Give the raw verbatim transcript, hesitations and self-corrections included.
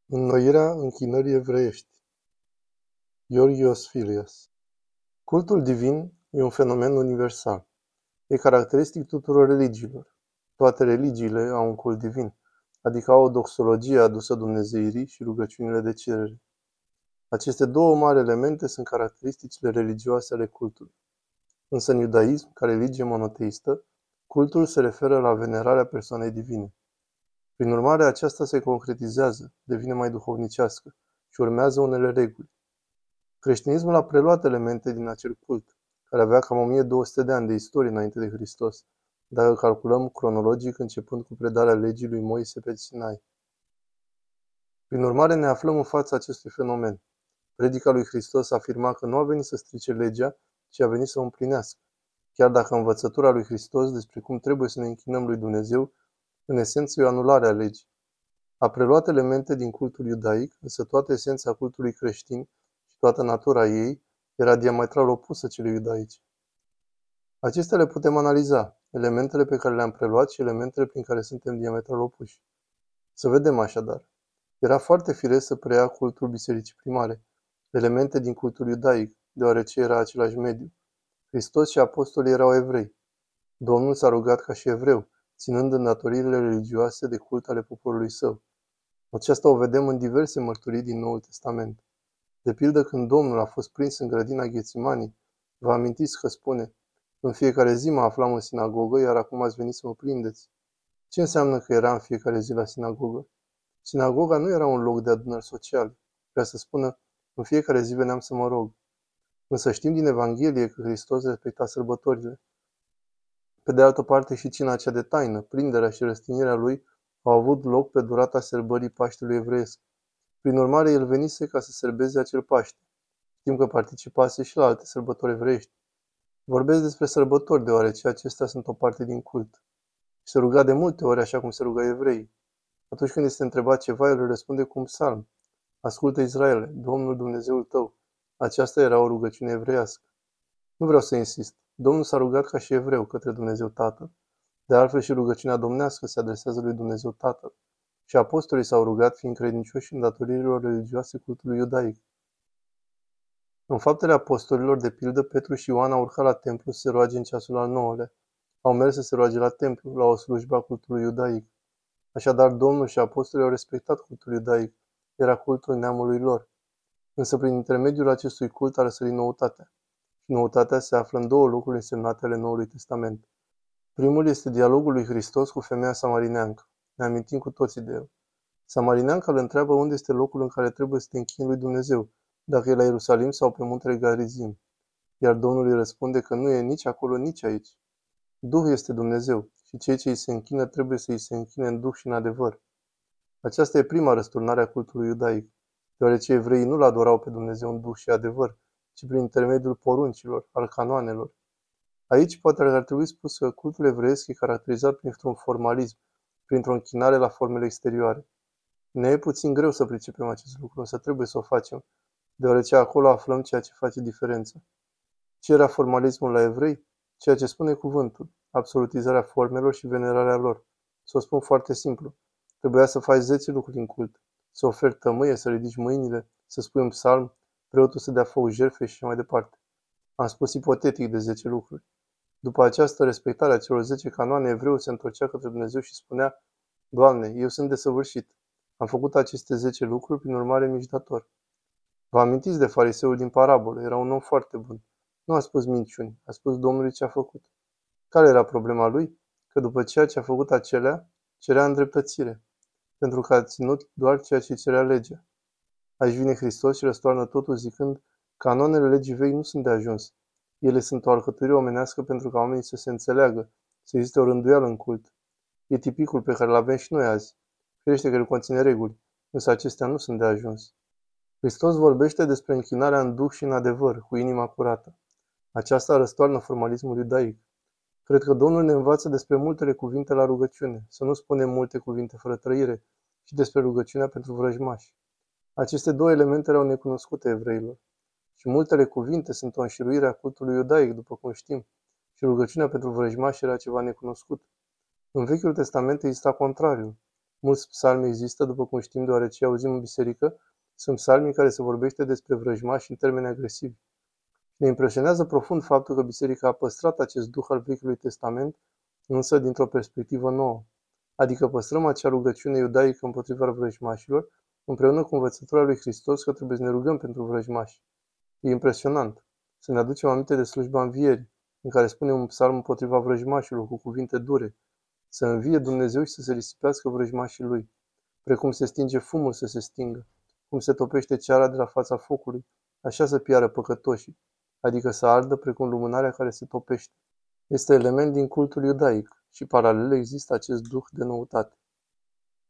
Înnoirea închinării evreiești. Georgios Filias. Cultul divin e un fenomen universal. E caracteristic tuturor religiilor. Toate religiile au un cult divin, adică au o doxologie adusă dumnezeirii și rugăciunile de cerere. Aceste două mari elemente sunt caracteristicile religioase ale cultului. Însă în iudaism, ca religie monoteistă, cultul se referă la venerarea persoanei divine. Prin urmare, aceasta se concretizează, devine mai duhovnicească și urmează unele reguli. Creștinismul a preluat elemente din acel cult, care avea cam o mie două sute de ani de istorie înainte de Hristos, dacă calculăm cronologic începând cu predarea legii lui Moise pe Sinai. Prin urmare, ne aflăm în fața acestui fenomen. Predica lui Hristos afirma că nu a venit să strice legea, ci a venit să o împlinească. Chiar dacă învățătura lui Hristos despre cum trebuie să ne închinăm lui Dumnezeu, în esență e o anulare a legii. A preluat elemente din cultul iudaic, însă toată esența cultului creștin și toată natura ei era diametral opusă celei iudaice. Acestea le putem analiza, elementele pe care le-am preluat și elementele prin care suntem diametral opuși. Să vedem așadar. Era foarte firesc să preia cultul bisericii primare, elemente din cultul iudaic, deoarece era același mediu. Hristos și apostolii erau evrei. Domnul s-a rugat ca și evreu, ținând îndatoririle religioase de cult ale poporului său. Aceasta o vedem în diverse mărturii din Noul Testament. De pildă, când Domnul a fost prins în grădina Ghețimanii, vă amintiți că spune: în fiecare zi mă aflam în sinagogă, iar acum ați venit să mă prindeți. Ce înseamnă că era în fiecare zi la sinagogă? Sinagoga nu era un loc de adunări sociale. Vrea să spună: în fiecare zi veneam să mă rog. Însă știm din Evanghelie că Hristos respecta sărbătorile. Pe de altă parte, și cina cea de taină, prinderea și răstignirea lui, au avut loc pe durata sărbării Paștelui evreiesc. Prin urmare, el venise ca să serbeze acel Paște. Știm că participase și la alte sărbători evreiești. Vorbesc despre sărbători, deoarece acestea sunt o parte din cult. Și se ruga de multe ori așa cum se ruga evreii. Atunci când este întrebat ceva, el îi răspunde cu un psalm: ascultă, Israele, Domnul Dumnezeul tău. Aceasta era o rugăciune evreiască. Nu vreau să insist. Domnul s-a rugat ca și evreu către Dumnezeu Tatăl. De altfel și rugăciunea domnească se adresează lui Dumnezeu Tatăl. Și apostolii s-au rugat fiind credincioși în datoririlor religioase cultului iudaic. În Faptele Apostolilor, de pildă, Petru și Ioan au urcat la templu să se roage în ceasul al nouălea. Au mers să se roage la templu, la o slujbă a cultului iudaic. Așadar, Domnul și apostolii au respectat cultul iudaic. Era cultul neamului lor. Însă prin intermediul acestui cult a răsărit noutatea. Și noutatea se află în două lucruri însemnate ale Noului Testament. Primul este dialogul lui Hristos cu femeia samarineancă. Ne amintim cu toții de el. Samarineanca îl întreabă unde este locul în care trebuie să te închini lui Dumnezeu, dacă e la Ierusalim sau pe muntele Garizim. Iar Domnul îi răspunde că nu e nici acolo, nici aici. Duh este Dumnezeu și cei ce îi se închină trebuie să îi se închine în duh și în adevăr. Aceasta e prima răsturnare a cultului iudaic, deoarece evreii nu-L adorau pe Dumnezeu în duh și adevăr, ci prin intermediul poruncilor, al canoanelor. Aici poate ar trebui spus că cultul evreiesc e caracterizat printr-un formalism, printr-o închinare la formele exterioare. Ne e puțin greu să pricepem acest lucru, însă trebuie să o facem, deoarece acolo aflăm ceea ce face diferența. Ce era formalismul la evrei? Ceea ce spune cuvântul, absolutizarea formelor și venerarea lor. Să o spun foarte simplu. Trebuia să faci zece lucruri în cult. Să oferi tămâie, să ridici mâinile, să spui un psalm, preotul să dea foc jertfe și așa mai departe. Am spus ipotetic de zece lucruri. După această respectare a celor zece canoane, evreul se întorcea către Dumnezeu și spunea: Doamne, eu sunt desăvârșit. Am făcut aceste zece lucruri, prin urmare mi-ești dator. Vă amintiți de fariseul din parabolă? Era un om foarte bun. Nu a spus minciuni, a spus Domnului ce a făcut. Care era problema lui? Că după ceea ce a făcut acelea, cerea îndreptățire, pentru că a ținut doar ceea ce cerea legea. Aici vine Hristos și răstoarnă totul zicând: canonele legii vechi nu sunt de ajuns. Ele sunt o alcătuire omenească pentru ca oamenii să se înțeleagă, să existe o rânduială în cult. E tipicul pe care îl avem și noi azi. Firește că el conține reguli, însă acestea nu sunt de ajuns. Hristos vorbește despre închinarea în duh și în adevăr, cu inima curată. Aceasta răstoarnă formalismul iudaic. Cred că Domnul ne învață despre multele cuvinte la rugăciune, să nu spunem multe cuvinte fără trăire, și despre rugăciunea pentru vrăjmași. Aceste două elemente erau necunoscute evreilor. Și multele cuvinte sunt o înșiruire a cultului iudaic, după cum știm, și rugăciunea pentru vrăjmași era ceva necunoscut. În Vechiul Testament exista contrariul. Mulți psalmi există, după cum știm, deoarece auzim în biserică, sunt psalmi în care se vorbește despre vrăjmași în termeni agresivi. Ne impresionează profund faptul că biserica a păstrat acest duh al Vechiului Testament, însă dintr-o perspectivă nouă. Adică păstrăm acea rugăciune iudaică împotriva vrăjmașilor, împreună cu învățătura lui Hristos că trebuie să ne rugăm pentru vrăjmași. E impresionant. Să ne aducem aminte de slujba învierii, în care spune un psalm împotriva vrăjmașilor cu cuvinte dure. Să învie Dumnezeu și să se risipească vrăjmașii lui. Precum se stinge fumul să se stingă, cum se topește ceara de la fața focului, așa să piară păcătoșii, adică să ardă precum lumânarea care se topește. Este element din cultul iudaic și paralel există acest duh de noutate.